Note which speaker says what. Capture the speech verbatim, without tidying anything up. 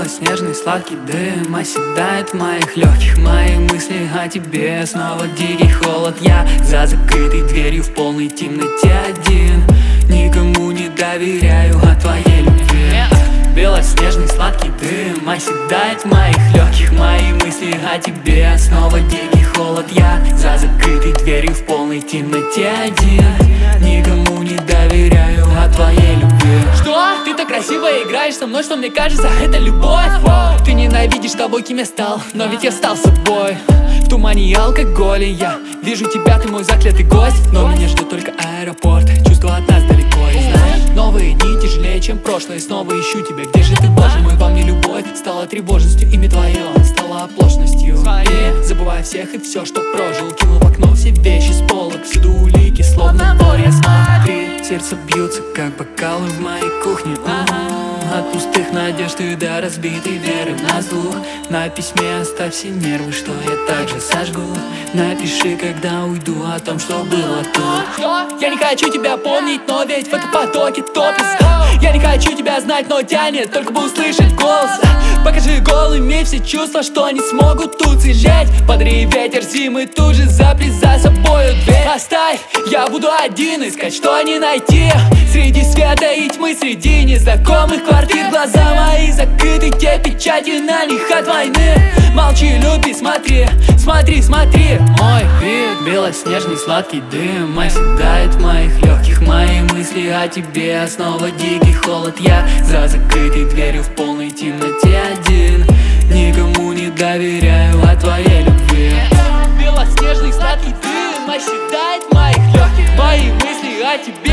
Speaker 1: белоснежный сладкий дым оседает в моих легких. Мои мысли о тебе, снова дикий холод. Я за закрытой дверью в полной темноте один. Никому не доверяю о твоей любви. Белоснежный сладкий дым оседает в моих легких. Мои мысли о тебе, снова дикий холод. Я за закрытой дверью в полной темноте один. Никому не доверяю о твоей любви.
Speaker 2: Что? Ты так красиво играешь со мной, что мне кажется, это любовь. Ты ненавидишь того, кем я стал, но ведь я стал собой. В тумане и алкоголе я вижу тебя, ты мой заклятый гость. Но меня ждет только аэропорт, чувства от нас далеко. И знаешь, новые дни тяжелее, чем прошлое. Снова ищу тебя, где же ты, боже мой? Во мне любовь стала тревожностью, имя твое стало оплошностью. И забывая всех и все, что прожил, кинул в окно все вещи с полок. Всюду улики, словно вор, я смотри.
Speaker 1: Сердце бьются, как бокалы в моей кухне. От пустых надежд и до разбитой веры на слух. На письме оставь все нервы, что я также сожгу. Напиши, когда уйду, о том, что было тут.
Speaker 2: Я не хочу тебя помнить, но ведь в этом потоке топлес. Я не хочу тебя знать, но тянет, только бы услышать голос. Покажи голыми все чувства, что не смогут уцелеть. Подари ветер зимы, тут же запри за собою дверь. Оставь, я буду один искать, что не найти. Среди света и тьмы, среди незнакомых квартир. Глаза мои закрыты, те печати на них от войны. Молчи, люби, смотри, смотри, смотри.
Speaker 1: Мой вид, белоснежный сладкий дым оседает в моих легких. Мои мысли о тебе, снова дикий холод. Я за закрытой дверью в полной темноте один. Никому не доверяю о твоей любви.
Speaker 2: Белоснежный сладкий дым оседает в моих легких. Мои мысли о тебе.